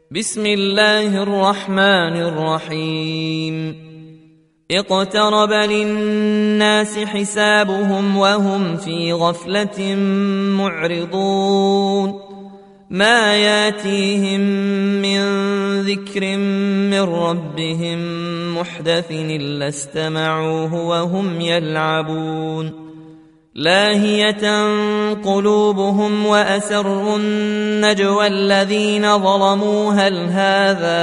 بسم الله الرحمن الرحيم. اقترب للناس حسابهم وهم في غفلة معرضون ما ياتيهم من ذكر من ربهم محدث إلا استمعوه وهم يلعبون لاهية قلوبهم وأسروا النجوى الذين ظلموا هل هذا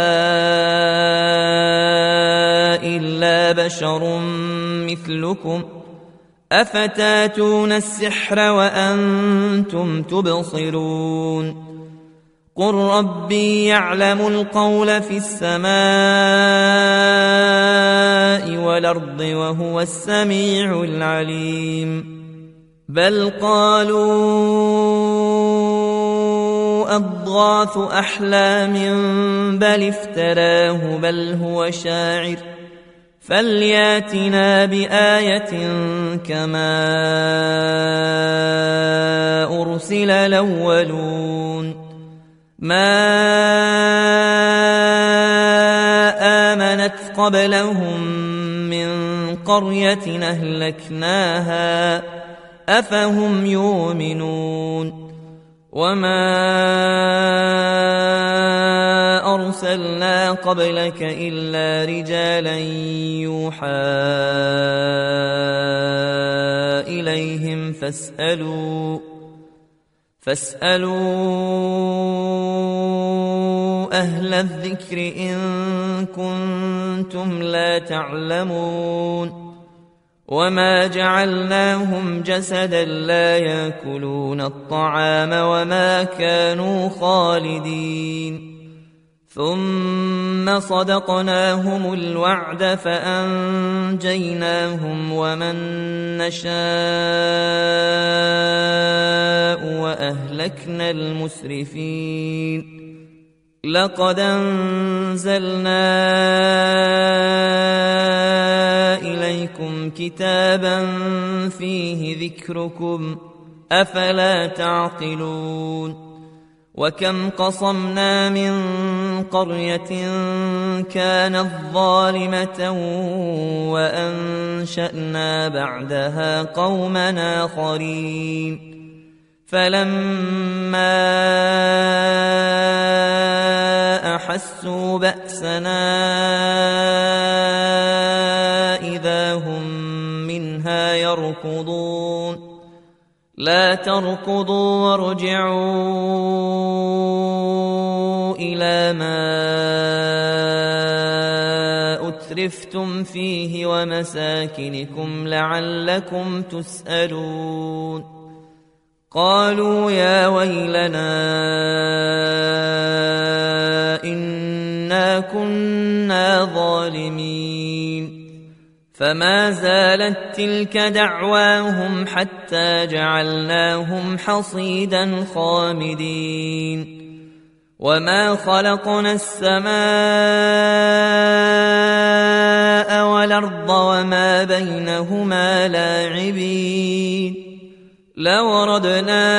إلا بشر مثلكم أفتاتون السحر وأنتم تبصرون قل ربي يعلم القول في السماء والأرض وهو السميع العليم بل قالوا أضغاث أحلام بل افتراه بل هو شاعر فلياتنا بآية كما أرسل الأولون ما آمنت قبلهم من قرية أهلكناها أفهم يؤمنون وما أرسلنا قبلك إلا رجالا يوحى إليهم فاسألوا أهل الذكر إن كنتم لا تعلمون وما جعلناهم جسدا لا يأكلون الطعام وما كانوا خالدين ثم صدقناهم الوعد فأنجيناهم ومن نشاء وأهلكنا المسرفين لقد أنزلنا إليكم كتابا فيه ذكركم أفلا تعقلون وكم قصمنا من قرية كانت ظالمة وأنشأنا بعدها قوما آخرين فلما أحسوا بأسنا إذا هم منها يركضون لا تركضوا وارجعوا إلى ما أترفتم فيه ومساكنكم لعلكم تسألون قالوا يا ويلنا إنا كنا ظالمين فما زالت تلك دعواهم حتى جعلناهم حصيدا خامدين وما خلقنا السماء والأرض وما بينهما لاعبين لو أردنا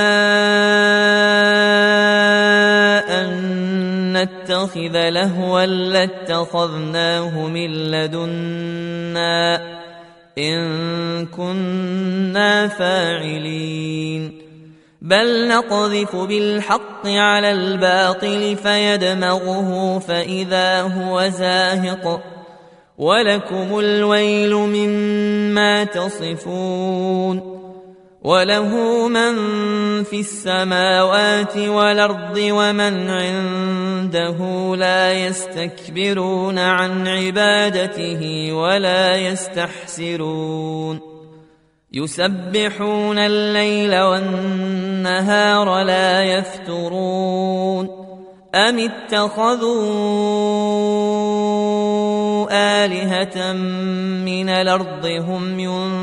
أن نتخذ لهوا لاتخذناه من لدنا إن كنا فاعلين بل نقذف بالحق على الباطل فيدمغه فإذا هو زاهق ولكم الويل مما تصفون وله من في السماوات والأرض ومن عنده لا يستكبرون عن عبادته ولا يستحسرون يسبحون الليل والنهار لا يفترون أم اتخذوا آلهة من الأرض هم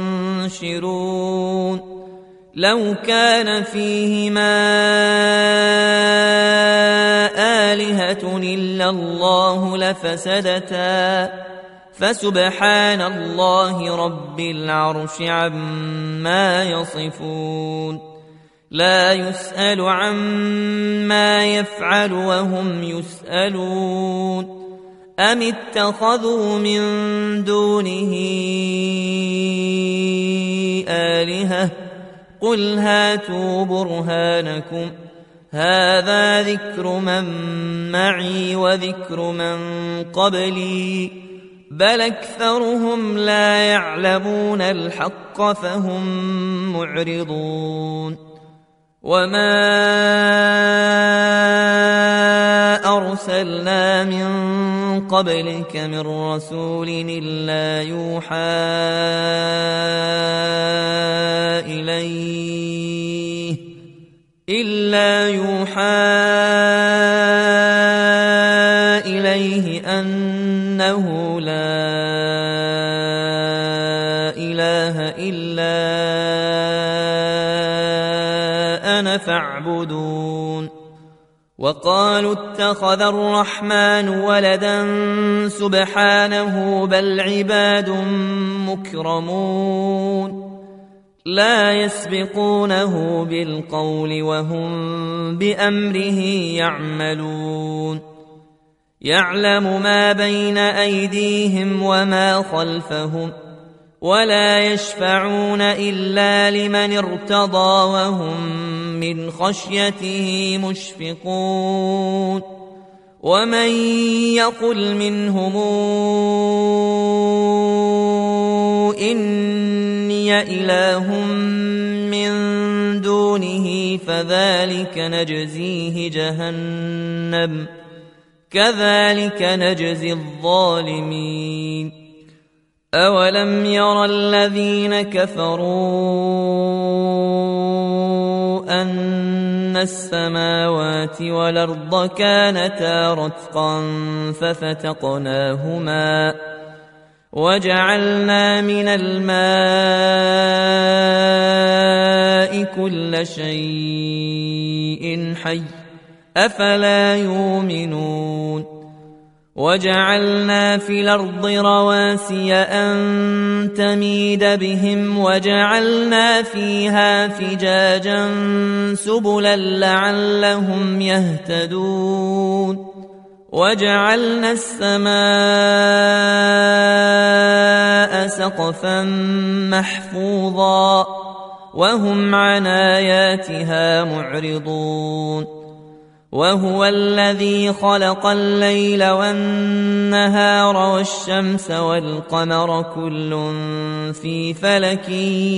ينشرون لو كان فيهما آلهة إلا الله لفسدتا فسبحان الله رب العرش عما يصفون لا يسأل عما يفعل وهم يسألون أم اتخذوا من دونه آلهة قل هاتوا برهانكم هذا ذكر من معي وذكر من قبلي بل أكثرهم لا يعلمون الحق فهم معرضون وما أرسلنا من قبلك من رسول إلا يوحى إليه أنه لا إله إلا أنا فاعبدون وقالوا اتخذ الرحمن ولدا سبحانه بل عباد مكرمون لا يسبقونه بالقول وهم بأمره يعملون يعلم ما بين أيديهم وما خلفهم ولا يشفعون إلا لمن ارتضى وهم من خشيته مشفقون ومن يقل منهم إني إله من دونه فذلك نجزيه جهنم كذلك نجزي الظالمين أولم ير الذين كفروا أن السماوات والأرض كانتا رتقا ففتقناهما وجعلنا من الماء كل شيء حي أفلا يؤمنون وجعلنا في الأرض رواسي أن تميد بهم وجعلنا فيها فجاجا سبلا لعلهم يهتدون وجعلنا السماء سقفا محفوظا وهم عن آياتها معرضون وهو الذي خلق الليل والنهار والشمس والقمر كل في فلك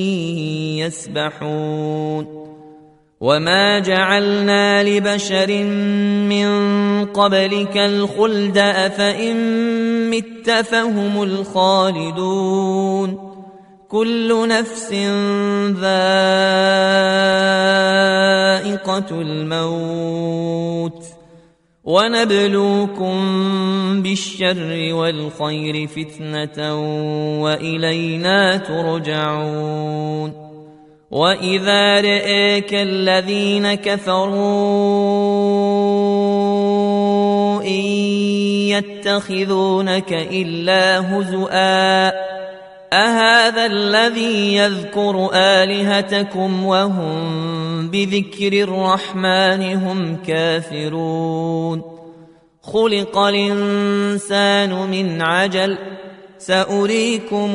يسبحون وما جعلنا لبشر من قبلك الخلد أفإن مت فهم الخالدون كل نفس ذائقة الموت ونبلوكم بالشر والخير فتنة وإلينا ترجعون وإذا رئيك الذين كفروا إن يتخذونك إلا هزؤا أهذا الذي يذكر آلهتكم وهم بذكر الرحمن هم كافرون خلق الإنسان من عجل سأريكم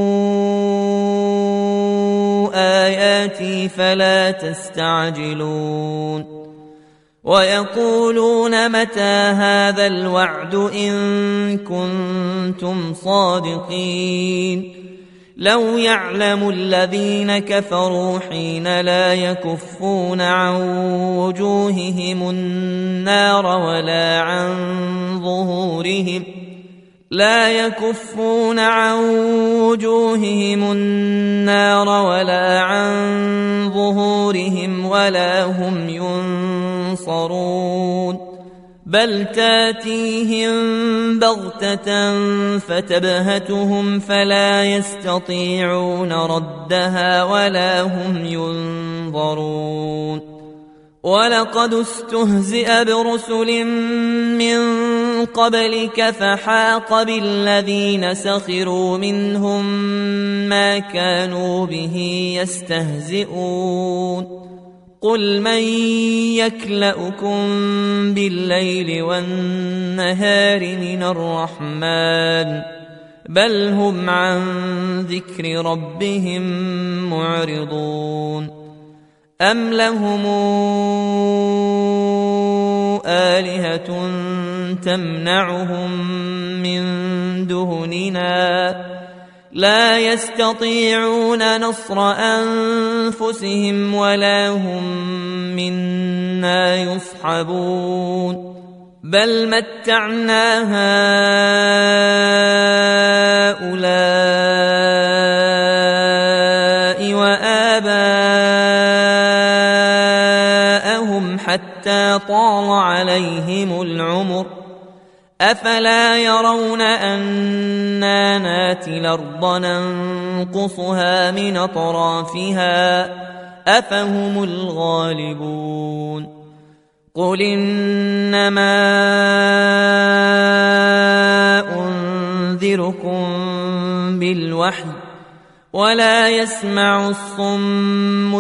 آياتي فلا تستعجلون ويقولون متى هذا الوعد إن كنتم صادقين لو يعلم الذين كفروا حين لا يكفون عن وجوههم النار ولا عن ظهورهم ولا هم ينصرون بل تاتيهم بغتة فتبهتهم فلا يستطيعون ردها ولا هم ينظرون ولقد استهزئ برسل من قبلك فحاق بالذين سخروا منهم ما كانوا به يستهزئون قل من يكلؤكم بالليل والنهار من الرحمن بل هم عن ذكر ربهم معرضون أم لهم آلهة تمنعهم من دوننا لا يستطيعون نصر أنفسهم ولا هم منا يصحبون بل متعنا هؤلاء وآباءهم حتى طال عليهم العمر أفلا يرون أنا ناتي الأرض ننقصها من أطرافها أفهم الغالبون قل إنما أنذركم بالوحي ولا يسمع الصم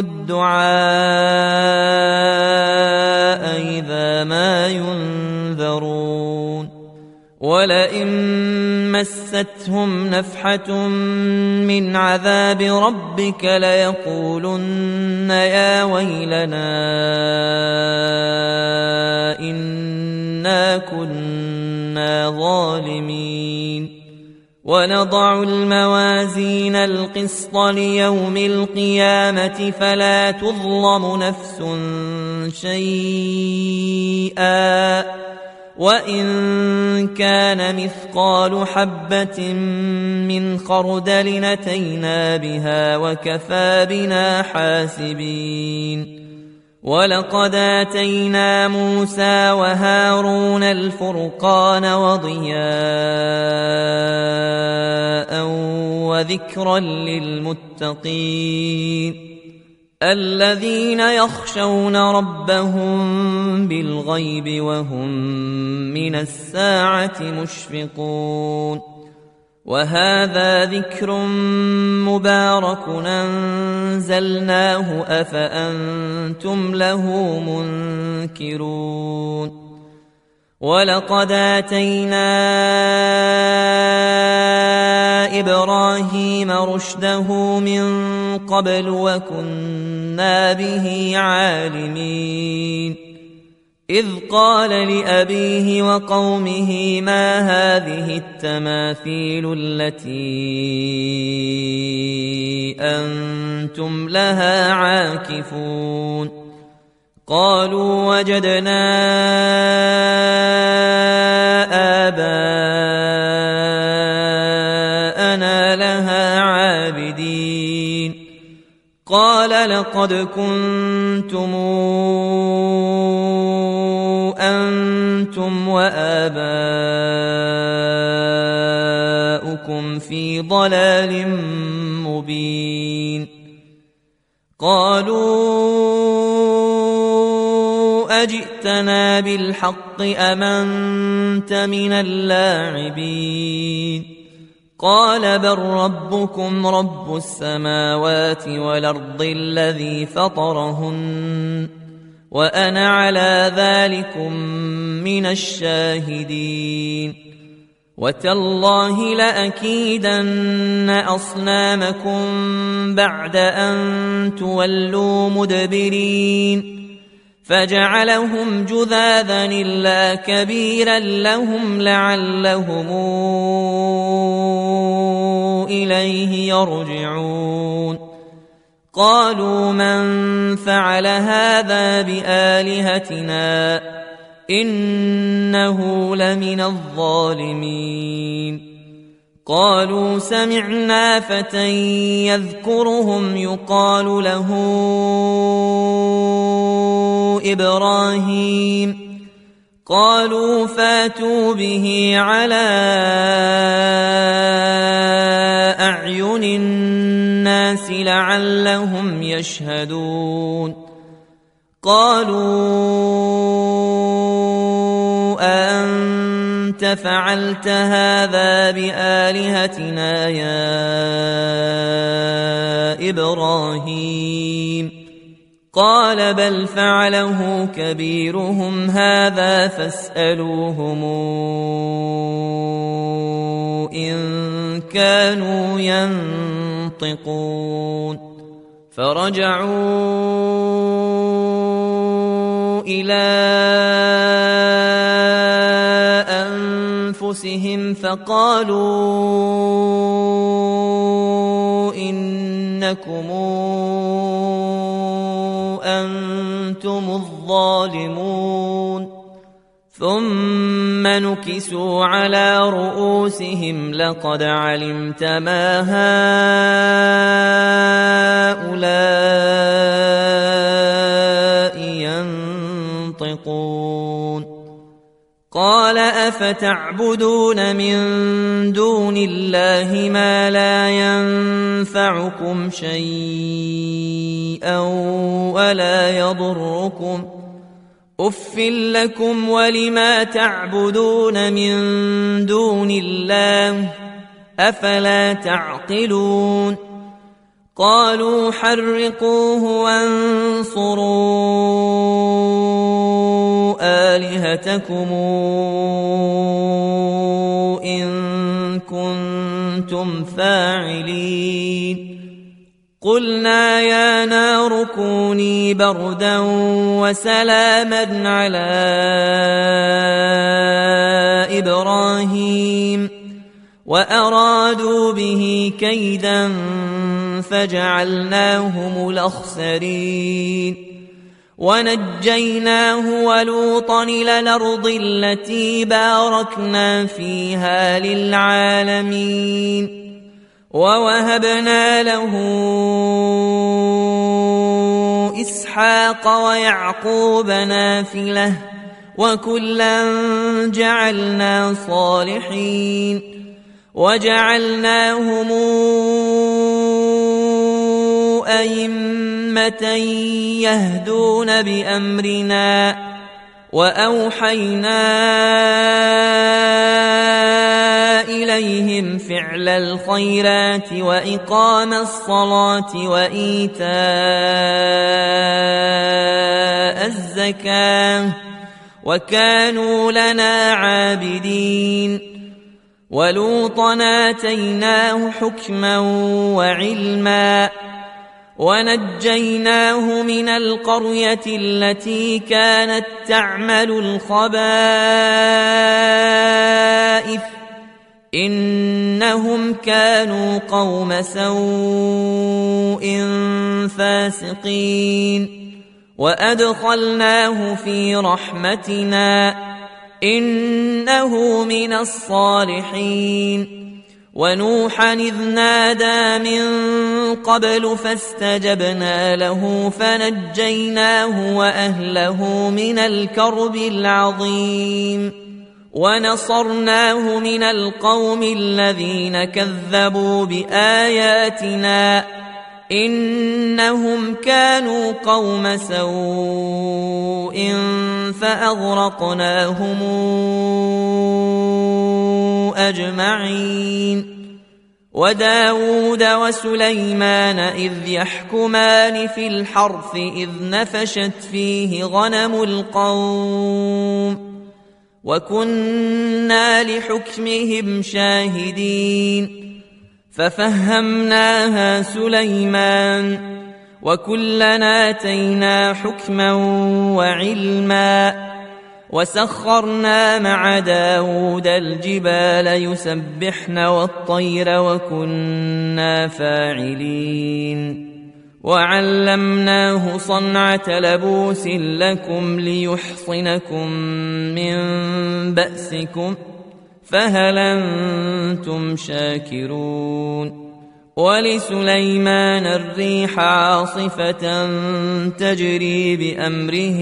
الدعاء إذا ما ينذرون ولئن مستهم نفحة من عذاب ربك ليقولن يا ويلنا إنا كنا ظالمين ونضع الموازين القسط ليوم القيامة فلا تظلم نفس شيئا وإن كان مثقال حبة من خردل أتينا بها وكفى بنا حاسبين ولقد آتينا موسى وهارون الفرقان وضياء وذكرا للمتقين الذين يخشون ربهم بالغيب وهم من الساعة مشفقون وهذا ذكر مبارك أنزلناه أفأنتم له منكرون ولقد آتينا إبراهيم رشده من قبل وكنا به عالمين إذ قال لأبيه وقومه ما هذه التماثيل التي أنتم لها عاكفون قالوا وجدنا آباءنا لها عابدين قال لقد كنتم أنتم وآباؤكم في ضلال مبين قالوا أجئتنا بالحق أم أنت من اللاعبين قال بل ربكم رب السماوات والأرض الذي فطرهن وأنا على ذلكم من الشاهدين وتالله لأكيدن أصنامكم بعد أن تولوا مدبرين فجعلهم جذاذا إلا كبيرا لهم لعلهم إليه يرجعون قالوا من فعل هذا بآلهتنا إنه لمن الظالمين قالوا سمعنا فتى يذكرهم يقال له إبراهيم قالوا فاتوا به على أعين الناس لعلهم يشهدون قالوا أنت فعلت هذا بآلهتنا يا إبراهيم قال بل فعله كبيرهم هذا فاسألوهم إن كانوا ينطقون فرجعوا إلى أنفسهم فقالوا إنكم أنتم الظالمون ثم نكسوا على رؤوسهم لقد علمت ما هؤلاء ينطقون قال أفتعبدون من دون الله ما لا ينفعكم شيئا ولا يضركم أف لكم ولما تعبدون من دون الله أفلا تعقلون قالوا حرقوه وانصروا آلهتكم إن كنتم فاعلين قلنا يا نار كوني بردا وسلاما على إبراهيم وأرادوا به كيدا فجعلناهم الأخسرين ونجيناه ولوطا إلى الأرض التي باركنا فيها للعالمين ووهبنا له إسحاق ويعقوب نافلة وكلا جعلنا صالحين وجعلناهم أئمة يهدون بأمرنا وأوحينا إليهم فعل الخيرات وإقام الصلاة وإيتاء الزكاة وكانوا لنا عابدين ولوطا آتيناه حكما وعلما ونجيناه من القرية التي كانت تعمل الخبائث إنهم كانوا قوم سوء فاسقين وأدخلناه في رحمتنا إنه من الصالحين ونوحا إذ نادى من قبل فاستجبنا له فنجيناه وأهله من الكرب العظيم ونصرناه من القوم الذين كذبوا بآياتنا إنهم كانوا قوم سوء فأغرقناهم أجمعين وداود وسليمان إذ يحكمان في الحرث إذ نفشت فيه غنم القوم وكنا لحكمهم شاهدين ففهمناها سليمان وكلنا آتينا حكما وعلما وسخرنا مع داود الجبال يسبحن والطير وكنا فاعلين وعلمناه صنعة لبوس لكم ليحصنكم من بأسكم فهل أنتم شاكرون ولسليمان الريح عاصفة تجري بأمره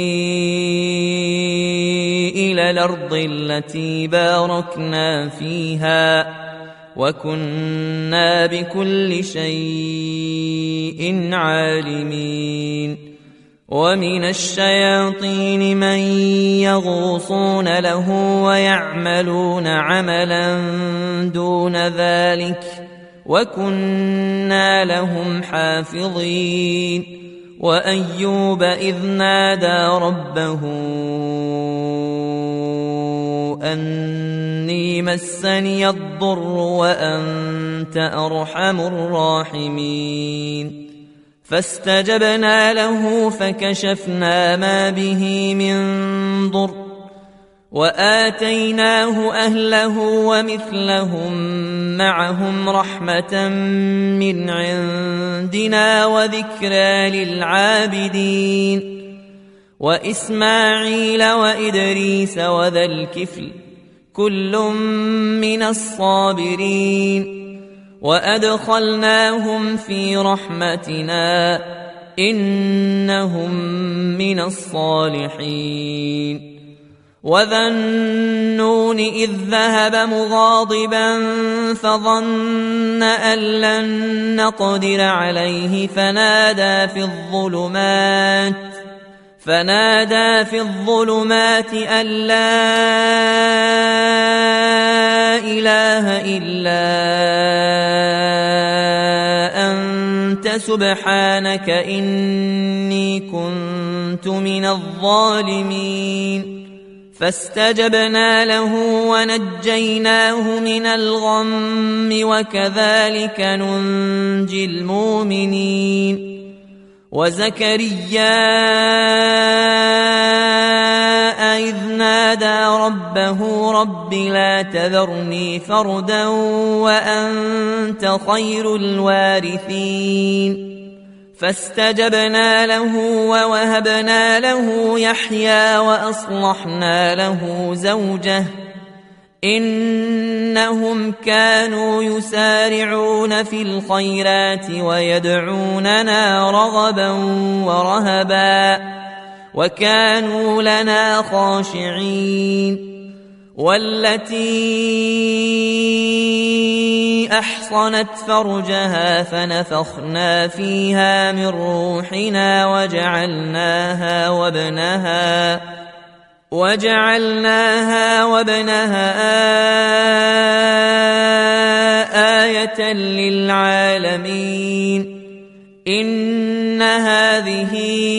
إلى الأرض التي باركنا فيها وكنا بكل شيء عالمين ومن الشياطين من يغوصون له ويعملون عملا دون ذلك وكنا لهم حافظين وأيوب إذ نادى ربه أني مسني الضر وأنت أرحم الراحمين فاستجبنا له فكشفنا ما به من ضر وآتيناه أهله ومثلهم معهم رحمة من عندنا وذكرى للعابدين وإسماعيل وإدريس وذا الكفل كل من الصابرين وأدخلناهم في رحمتنا إنهم من الصالحين وذا النون إذ ذهب مغاضبا فظن أن لن نقدر عليه فنادى في الظلمات أن لا إله إلا أنت سبحانك إني كنت من الظالمين فاستجبنا له ونجيناه من الغم وكذلك ننجي المؤمنين وزكريا إذ نادى ربه رب لا تذرني فردا وأنت خير الوارثين فاستجبنا له ووهبنا له يحيى وأصلحنا له زوجه إنهم كانوا يسارعون في الخيرات ويدعوننا رغبا ورهبا وكانوا لنا خاشعين والتي أحصنت فرجها فنفخنا فيها من روحنا وجعلناها وابنها آية للعالمين إن هذه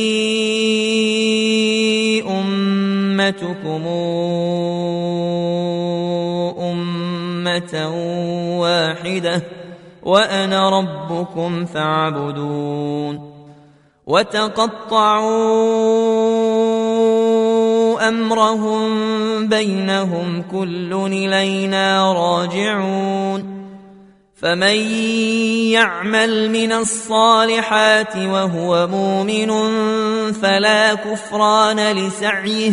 أمتكم أمة واحدة وأنا ربكم فاعبدون وتقطعوا أمرهم بينهم كل إلينا راجعون فمن يعمل من الصالحات وهو مؤمن فلا كفران لسعيه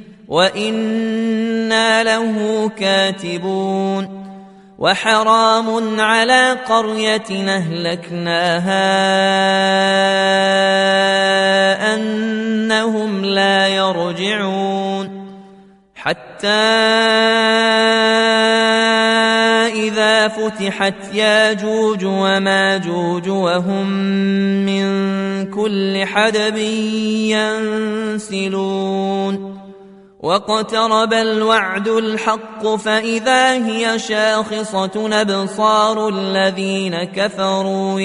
وإنا له كاتبون وحرام على قرية أهلكناها أنهم لا يرجعون حتى إذا فتحت ياجوج وماجوج وهم من كل حدب ينسلون واقترب الوعد الحق فإذا هي شاخصة أبصار الذين كفروا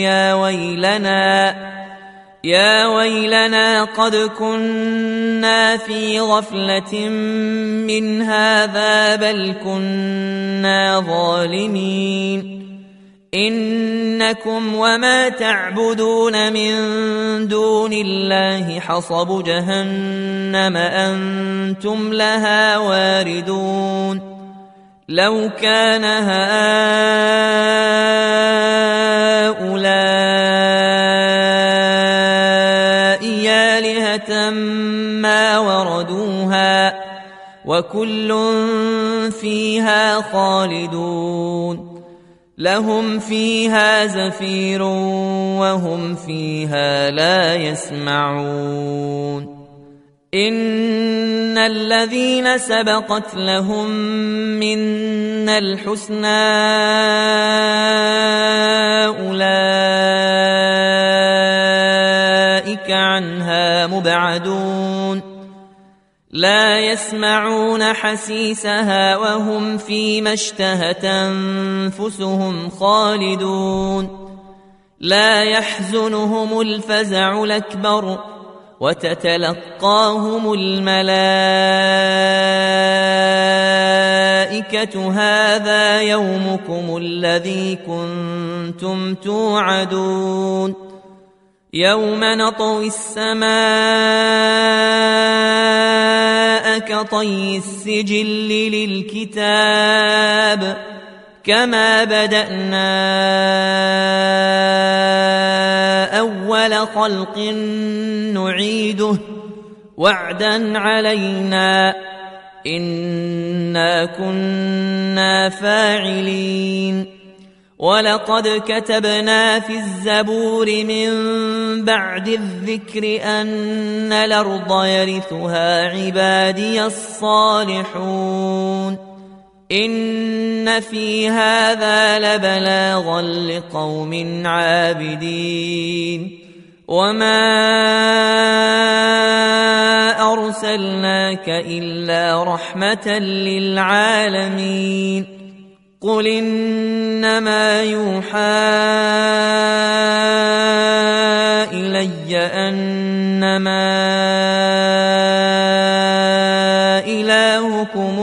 يا ويلنا قد كنا في غفلة من هذا بل كنا ظالمين إنكم وما تعبدون من دون الله حصب جهنم أنتم لها واردون لو كان هؤلاء آلهة ما وردوها وكل فيها خالدون لهم فيها زفير وهم فيها لا يسمعون إن الذين سبقت لهم منا الحسنى أولئك عنها مبعدون لا يسمعون حسيسها وهم فيما اشتهت أنفسهم خالدون لا يحزنهم الفزع الأكبر وتتلقاهم الملائكة هذا يومكم الذي كنتم توعدون يوم نطوي السماء كطي السجل للكتاب كما بدأنا أول خلق نعيده وعدا علينا إنا كنا فاعلين ولقد كتبنا في الزبور من بعد الذكر أن الأرض يرثها عبادي الصالحون إن في هذا لبلاغا لقوم عابدين وما أرسلناك إلا رحمة للعالمين قل إنما يوحى إلي أنما إلهكم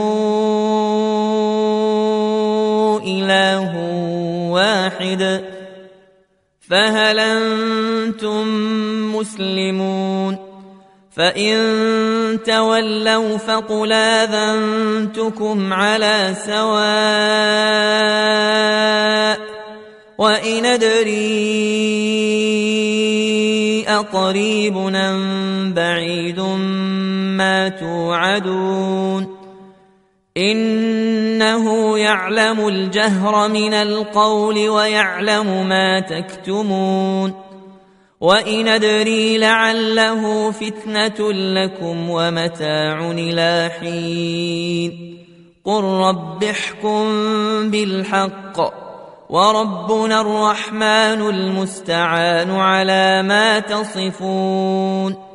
إله واحد فهل أنتم مسلمون فإن تولوا فقل آذنتكم على سواء وإن أدري أقريب أم بعيد ما توعدون إنه يعلم الجهر من القول ويعلم ما تكتمون وإن أدري لعله فتنة لكم ومتاع إلى حين قل رب احكم بالحق وربنا الرحمن المستعان على ما تصفون